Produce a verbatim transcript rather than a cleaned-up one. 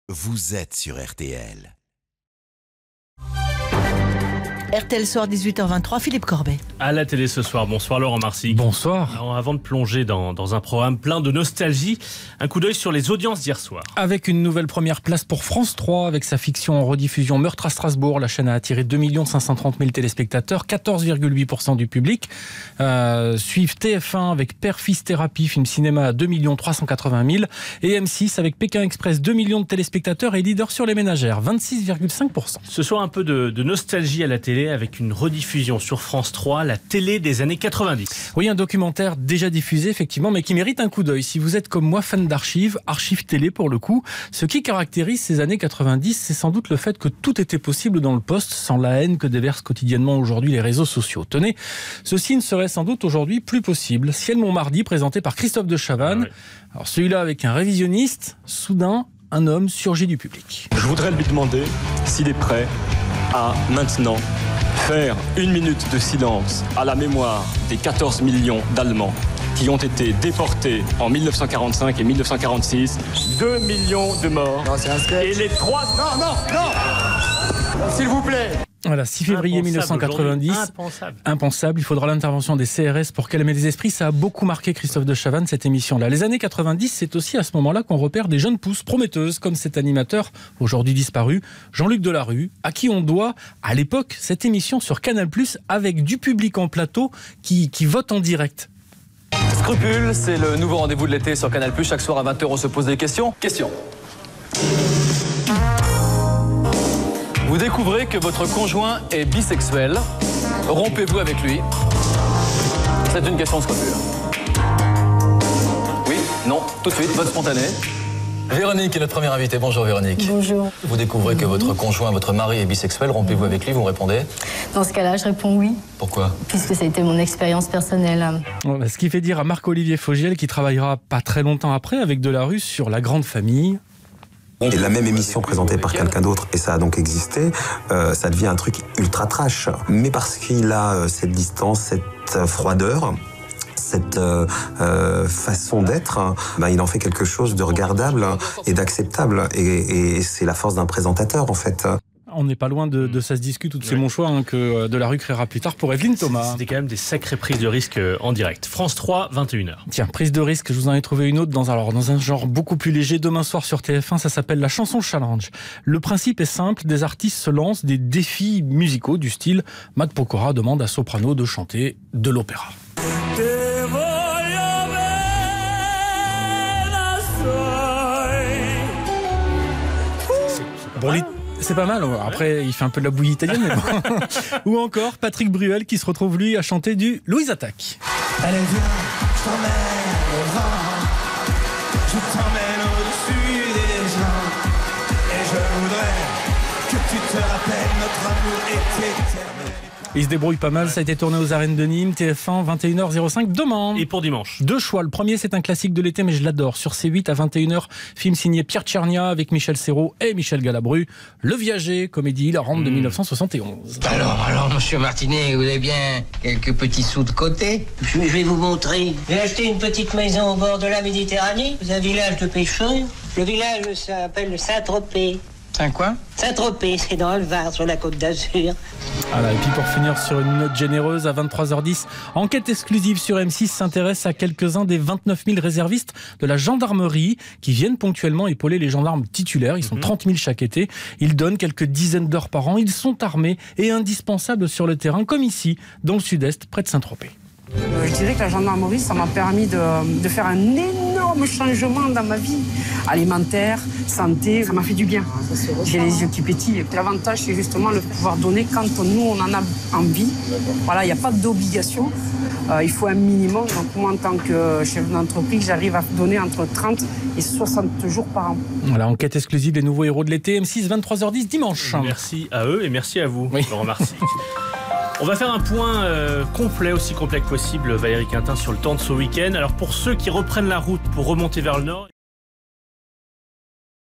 vous êtes sur R T L. R T L Soir, dix-huit heures vingt-trois, Philippe Corbet. À la télé ce soir. Bonsoir Laurent Marsic. Bonsoir. Alors, avant de plonger dans, dans un programme plein de nostalgie, un coup d'œil sur les audiences d'hier soir. Avec une nouvelle première place pour France trois, avec sa fiction en rediffusion Meurtre à Strasbourg, la chaîne a attiré deux millions cinq cent trente mille téléspectateurs, quatorze virgule huit pour cent du public. Euh, suivent T F un avec Père-Fils Thérapie, film cinéma à deux millions trois cent quatre-vingt mille. Et M six avec Pékin Express, deux millions de téléspectateurs et leader sur les ménagères, vingt-six virgule cinq pour cent. Ce soir, un peu de, de nostalgie à la télé avec une rediffusion sur France trois, la télé des années quatre-vingt-dix. Oui, un documentaire déjà diffusé, effectivement, mais qui mérite un coup d'œil. Si vous êtes comme moi fan d'archives, archives télé pour le coup, ce qui caractérise ces années quatre-vingt-dix, c'est sans doute le fait que tout était possible dans le poste, sans la haine que déversent quotidiennement aujourd'hui les réseaux sociaux. Tenez, ceci ne serait sans doute aujourd'hui plus possible. Ciel Montmardi, présenté par Christophe de Chavannes. Ah ouais. Alors celui-là avec un révisionniste, soudain, un homme surgit du public. Je voudrais lui demander s'il est prêt à maintenant faire une minute de silence à la mémoire des quatorze millions d'Allemands qui ont été déportés en mille neuf cent quarante-cinq et mille neuf cent quarante-six. deux millions de morts. Non, c'est un sketch. Et les trois... Non, non, non, s'il vous plaît. Voilà, six février mille neuf cent quatre-vingt-dix. Impensable. Impensable. Il faudra l'intervention des C R S pour calmer les esprits. Ça a beaucoup marqué Christophe de Chavannes, cette émission-là. Les années quatre-vingt-dix, c'est aussi à ce moment-là qu'on repère des jeunes pousses prometteuses, comme cet animateur, aujourd'hui disparu, Jean-Luc Delarue, à qui on doit, à l'époque, cette émission sur Canal plus, avec du public en plateau qui, qui vote en direct. Scrupule, c'est le nouveau rendez-vous de l'été sur Canal plus. Chaque soir à vingt heures, on se pose des questions. Question. Vous découvrez que votre conjoint est bisexuel. Rompez-vous avec lui? C'est une question de scrupule. Oui? Non? Tout de suite, vote spontané. Véronique est notre première invitée. Bonjour Véronique. Bonjour. Vous découvrez que votre conjoint, votre mari est bisexuel. Rompez-vous avec lui? Vous répondez? Dans ce cas-là, je réponds oui. Pourquoi? Puisque ça a été mon expérience personnelle. Voilà, ce qui fait dire à Marc-Olivier Fogiel, qui travaillera pas très longtemps après avec Delarue sur La Grande Famille. Et la même émission présentée par quelqu'un d'autre, et ça a donc existé, euh, ça devient un truc ultra trash. Mais parce qu'il a euh, cette distance, cette euh, froideur, cette euh, euh, façon d'être, hein, bah, il en fait quelque chose de regardable et d'acceptable. Et, et c'est la force d'un présentateur, en fait. On n'est pas loin de, de Ça se discute ou de C'est mon choix, hein, que Delarue créera plus tard pour Evelyne Thomas. C'était quand même des sacrées prises de risque en direct. France trois, vingt et une heures. Tiens, prise de risque, je vous en ai trouvé une autre dans, alors, dans un genre beaucoup plus léger. Demain soir sur T F un, ça s'appelle la chanson challenge. Le principe est simple, des artistes se lancent des défis musicaux du style Matt Pokora demande à Soprano de chanter de l'opéra. Bon, les... C'est pas mal, après il fait un peu de la bouillie italienne, mais bon. Ou encore Patrick Bruel qui se retrouve lui à chanter du Louise Attaque. Allez viens, je t'emmène au vent, je t'emmène au-dessus des gens, et je voudrais que tu te rappelles notre amour éternel. Il se débrouille pas mal, ça a été tourné aux arènes de Nîmes, T F un, vingt et une heures zéro cinq demain. Et pour dimanche? Deux choix, le premier c'est un classique de l'été mais je l'adore, sur C huit à vingt et une heures, film signé Pierre Tchernia avec Michel Serrault et Michel Galabru, Le Viager, comédie hilarante de mmh. mille neuf cent soixante et onze. Alors, alors, monsieur Martinet, vous avez bien quelques petits sous de côté? Je vais vous montrer. J'ai acheté une petite maison au bord de la Méditerranée, dans un village de pêcheurs. Le village s'appelle Saint-Tropez. C'est quoi? Saint-Tropez, c'est dans le Var, sur la Côte d'Azur. Voilà, et puis pour finir sur une note généreuse, à vingt-trois heures dix, enquête exclusive sur M six s'intéresse à quelques-uns des vingt-neuf mille réservistes de la gendarmerie qui viennent ponctuellement épauler les gendarmes titulaires. Ils sont mmh. trente mille chaque été. Ils donnent quelques dizaines d'heures par an. Ils sont armés et indispensables sur le terrain, comme ici, dans le sud-est, près de Saint-Tropez. Je dirais que la gendarmerie, ça m'a permis de, de faire un énorme changement dans ma vie. Alimentaire, santé, ça m'a fait du bien. J'ai les yeux qui pétillent. L'avantage, c'est justement le pouvoir donner quand nous, on en a envie. Voilà, il n'y a pas d'obligation. Euh, il faut un minimum. Donc moi, en tant que chef d'entreprise, j'arrive à donner entre trente et soixante jours par an. Voilà, enquête exclusive des nouveaux héros de l'été. M six, vingt-trois heures dix, dimanche. Merci à eux et merci à vous, oui. Laurent Marsic. On va faire un point euh, complet, aussi complet que possible, Valérie Quintin, sur le temps de ce week-end. Alors pour ceux qui reprennent la route pour remonter vers le nord...